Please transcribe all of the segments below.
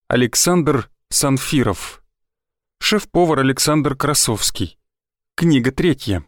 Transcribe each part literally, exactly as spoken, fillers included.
Александр Санфиров. Шеф-повар Александр Красовский. Книга третья.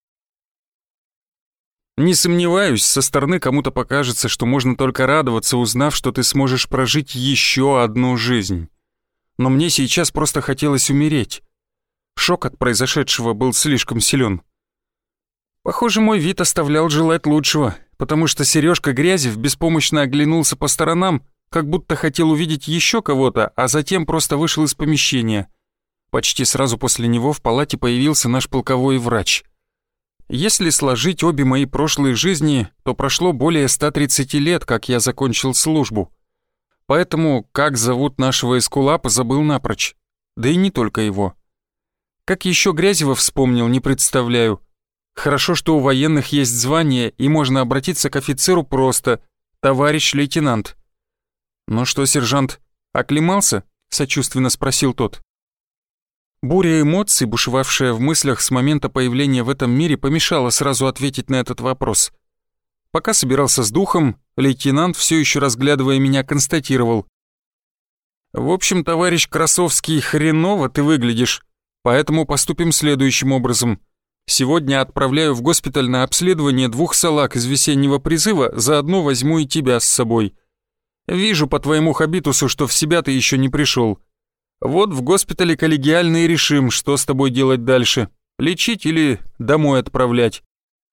Не сомневаюсь, со стороны кому-то покажется, что можно только радоваться, узнав, что ты сможешь прожить еще одну жизнь. Но мне сейчас просто хотелось умереть. Шок от произошедшего был слишком силен. Похоже, мой вид оставлял желать лучшего, потому что Сережка Грязев беспомощно оглянулся по сторонам, как будто хотел увидеть еще кого-то, а затем просто вышел из помещения. Почти сразу после него в палате появился наш полковой врач. Если сложить обе мои прошлые жизни, то прошло более ста тридцати лет, как я закончил службу. Поэтому, как зовут нашего эскулапа, забыл напрочь. Да и не только его. Как еще Грязева вспомнил, не представляю. Хорошо, что у военных есть звание, и можно обратиться к офицеру просто «товарищ лейтенант». «Ну что, сержант, оклемался?» — сочувственно спросил тот. Буря эмоций, бушевавшая в мыслях с момента появления в этом мире, помешала сразу ответить на этот вопрос. Пока собирался с духом, лейтенант, все еще разглядывая меня, констатировал. «В общем, товарищ Красовский, хреново ты выглядишь, поэтому поступим следующим образом. Сегодня отправляю в госпиталь на обследование двух салаг из весеннего призыва, заодно возьму и тебя с собой. Вижу по твоему хабитусу, что в себя ты еще не пришел. Вот в госпитале коллегиально и решим, что с тобой делать дальше. Лечить или домой отправлять».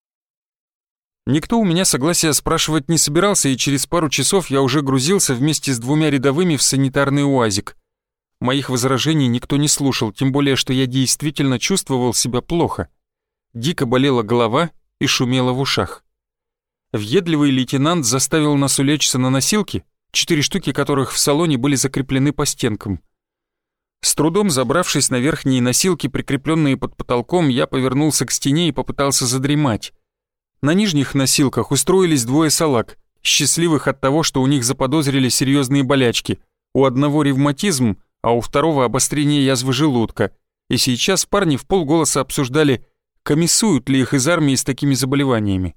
Никто у меня согласия спрашивать не собирался, и через пару часов я уже грузился вместе с двумя рядовыми в санитарный УАЗик. Моих возражений никто не слушал, тем более, что я действительно чувствовал себя плохо. Дико болела голова и шумело в ушах. Въедливый лейтенант заставил нас улечься на носилки, четыре штуки которых в салоне были закреплены по стенкам. С трудом забравшись на верхние носилки, прикрепленные под потолком, я повернулся к стене и попытался задремать. На нижних носилках устроились двое салаг, счастливых от того, что у них заподозрили серьезные болячки. У одного ревматизм, а у второго обострение язвы желудка. И сейчас парни вполголоса обсуждали, комиссуют ли их из армии с такими заболеваниями.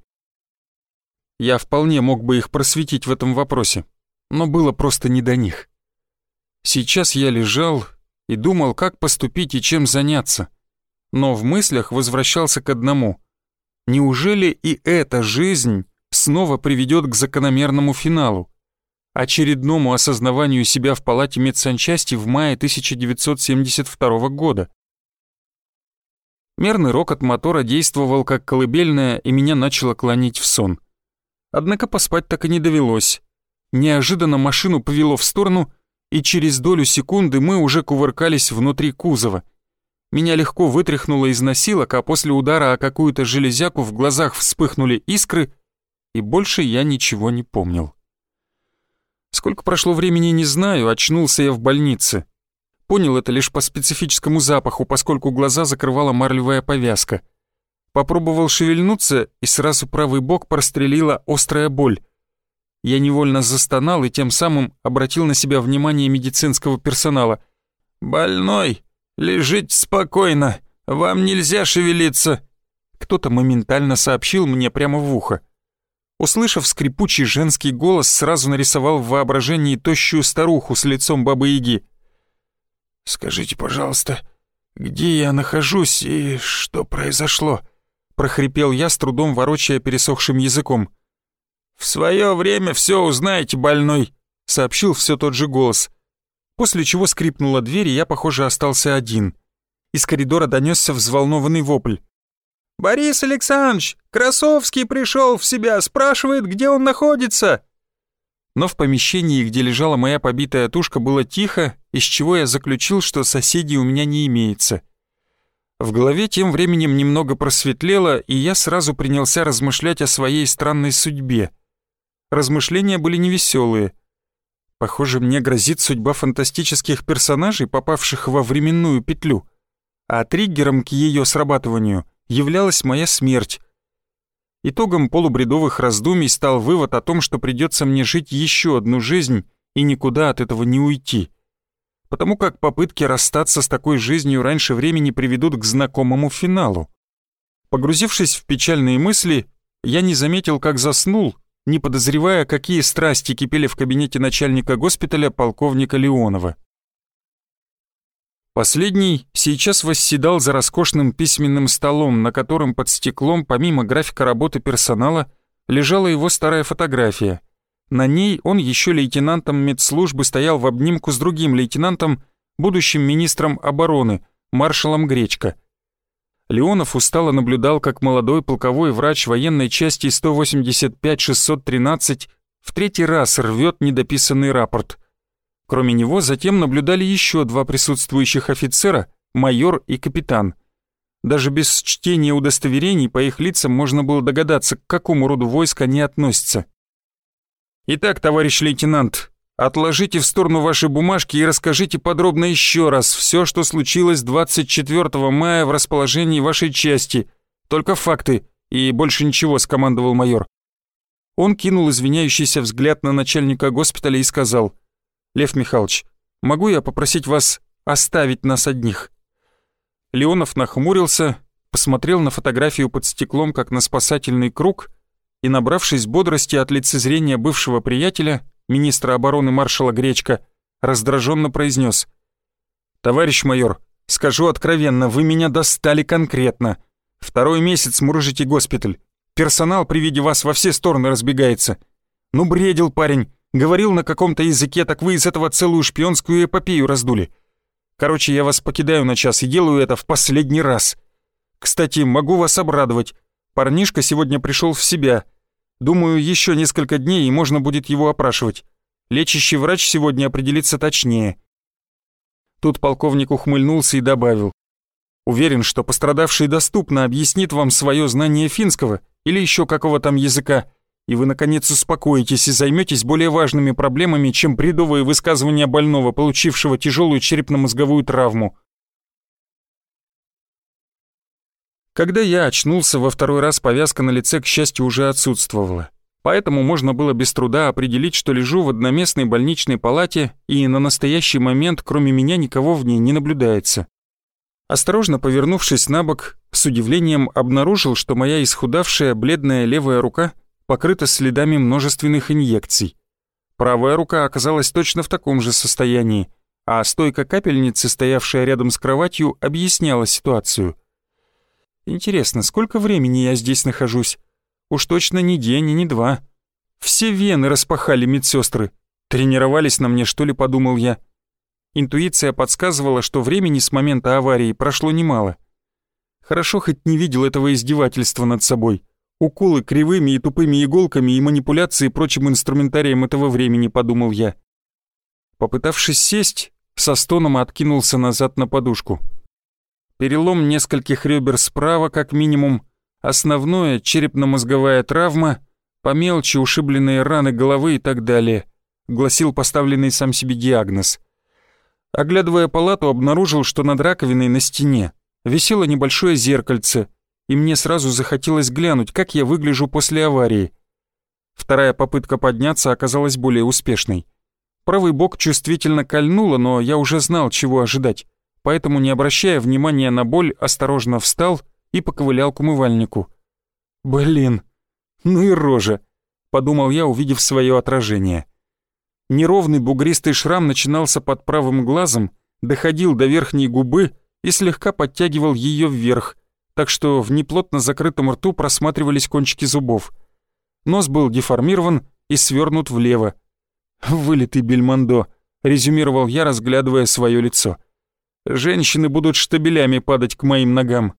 Я вполне мог бы их просветить в этом вопросе, но было просто не до них. Сейчас я лежал и думал, как поступить и чем заняться, но в мыслях возвращался к одному. Неужели и эта жизнь снова приведет к закономерному финалу, очередному осознаванию себя в палате медсанчасти в мае тысяча девятьсот семьдесят второго года? Мерный рокот мотора действовал как колыбельная, и меня начало клонить в сон. Однако поспать так и не довелось. Неожиданно машину повело в сторону, и через долю секунды мы уже кувыркались внутри кузова. Меня легко вытряхнуло из носилок, а после удара о какую-то железяку в глазах вспыхнули искры, и больше я ничего не помнил. Сколько прошло времени, не знаю, очнулся я в больнице. Понял это лишь по специфическому запаху, поскольку глаза закрывала марлевая повязка. Попробовал шевельнуться, и сразу правый бок прострелила острая боль. Я невольно застонал и тем самым обратил на себя внимание медицинского персонала. «Больной, лежите спокойно, вам нельзя шевелиться!» Кто-то моментально сообщил мне прямо в ухо. Услышав скрипучий женский голос, сразу нарисовал в воображении тощую старуху с лицом бабы-яги. «Скажите, пожалуйста, где я нахожусь и что произошло?» — прохрипел я, с трудом ворочая пересохшим языком. «В свое время все узнаете, больной», — сообщил все тот же голос. После чего скрипнула дверь, и я, похоже, остался один. Из коридора донесся взволнованный вопль. «Борис Александрович, Красовский пришел в себя, спрашивает, где он находится!» Но в помещении, где лежала моя побитая тушка, было тихо, из чего я заключил, что соседей у меня не имеется. В голове тем временем немного просветлело, и я сразу принялся размышлять о своей странной судьбе. Размышления были невеселые. Похоже, мне грозит судьба фантастических персонажей, попавших во временную петлю, а триггером к ее срабатыванию являлась моя смерть. Итогом полубредовых раздумий стал вывод о том, что придется мне жить еще одну жизнь и никуда от этого не уйти, потому как попытки расстаться с такой жизнью раньше времени приведут к знакомому финалу. Погрузившись в печальные мысли, я не заметил, как заснул, не подозревая, какие страсти кипели в кабинете начальника госпиталя полковника Леонова. Последний сейчас восседал за роскошным письменным столом, на котором под стеклом, помимо графика работы персонала, лежала его старая фотография. На ней он еще лейтенантом медслужбы стоял в обнимку с другим лейтенантом, будущим министром обороны, маршалом Гречко. Леонов устало наблюдал, как молодой полковой врач военной части сто восемьдесят пять шестьсот тринадцать в третий раз рвет недописанный рапорт. Кроме него затем наблюдали еще два присутствующих офицера, майор и капитан. Даже без чтения удостоверений по их лицам можно было догадаться, к какому роду войск они относятся. «Итак, товарищ лейтенант, отложите в сторону ваши бумажки и расскажите подробно еще раз все, что случилось двадцать четвёртого мая в расположении вашей части. Только факты и больше ничего», — скомандовал майор. Он кинул извиняющийся взгляд на начальника госпиталя и сказал: «Лев Михайлович, могу я попросить вас оставить нас одних?» Леонов нахмурился, посмотрел на фотографию под стеклом, как на спасательный круг, и, набравшись бодрости от лицезрения бывшего приятеля, министра обороны маршала Гречко, раздраженно произнес: «Товарищ майор, скажу откровенно, вы меня достали конкретно. Второй месяц мурыжите госпиталь. Персонал при виде вас во все стороны разбегается. Ну, бредил парень, говорил на каком-то языке, так вы из этого целую шпионскую эпопею раздули. Короче, я вас покидаю на час и делаю это в последний раз. Кстати, могу вас обрадовать. Парнишка сегодня пришел в себя. Думаю, еще несколько дней, и можно будет его опрашивать. Лечащий врач сегодня определится точнее». Тут полковник ухмыльнулся и добавил: «Уверен, что пострадавший доступно объяснит вам свое знание финского или еще какого там языка, и вы, наконец, успокоитесь и займетесь более важными проблемами, чем бредовые высказывания больного, получившего тяжелую черепно-мозговую травму». Когда я очнулся, во второй раз повязка на лице, к счастью, уже отсутствовала. Поэтому можно было без труда определить, что лежу в одноместной больничной палате, и на настоящий момент кроме меня никого в ней не наблюдается. Осторожно повернувшись на бок, с удивлением обнаружил, что моя исхудавшая бледная левая рука покрыта следами множественных инъекций. Правая рука оказалась точно в таком же состоянии, а стойка капельницы, стоявшая рядом с кроватью, объясняла ситуацию. Интересно, сколько времени я здесь нахожусь? Уж точно не день и не два. Все вены распахали медсестры. Тренировались на мне, что ли, подумал я. Интуиция подсказывала, что времени с момента аварии прошло немало. Хорошо хоть не видел этого издевательства над собой. Уколы кривыми и тупыми иголками и манипуляции прочим инструментарием этого времени, подумал я. Попытавшись сесть, со стоном откинулся назад на подушку. Перелом нескольких ребер справа, как минимум, основное — черепно-мозговая травма, по мелочи ушибленные раны головы и так далее, гласил поставленный сам себе диагноз. Оглядывая палату, обнаружил, что над раковиной на стене висело небольшое зеркальце, и мне сразу захотелось глянуть, как я выгляжу после аварии. Вторая попытка подняться оказалась более успешной. Правый бок чувствительно кольнуло, но я уже знал, чего ожидать. Поэтому, не обращая внимания на боль, осторожно встал и поковылял к умывальнику. «Блин, ну и рожа», — подумал я, увидев свое отражение. Неровный бугристый шрам начинался под правым глазом, доходил до верхней губы и слегка подтягивал ее вверх, так что в неплотно закрытом рту просматривались кончики зубов. Нос был деформирован и свернут влево. «Вылитый Бельмондо», — резюмировал я, разглядывая свое лицо. «Женщины будут штабелями падать к моим ногам».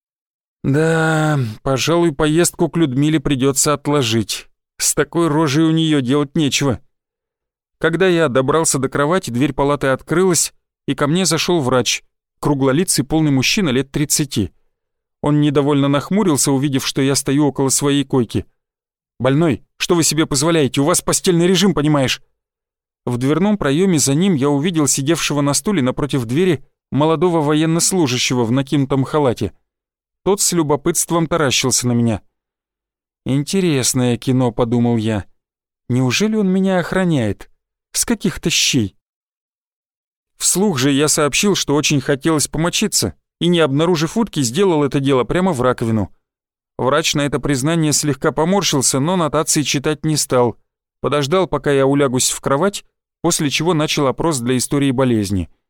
Да, пожалуй, поездку к Людмиле придется отложить. С такой рожей у нее делать нечего. Когда я добрался до кровати, дверь палаты открылась, и ко мне зашел врач, круглолицый полный мужчина лет тридцати. Он недовольно нахмурился, увидев, что я стою около своей койки. «Больной, что вы себе позволяете? У вас постельный режим, понимаешь?» В дверном проеме за ним я увидел сидевшего на стуле напротив двери молодого военнослужащего в накинутом халате. Тот с любопытством таращился на меня. «Интересное кино», — подумал я. «Неужели он меня охраняет? С каких-то щей?» Вслух же я сообщил, что очень хотелось помочиться, и, не обнаружив утки, сделал это дело прямо в раковину. Врач на это признание слегка поморщился, но нотации читать не стал. Подождал, пока я улягусь в кровать, после чего начал опрос для истории болезни —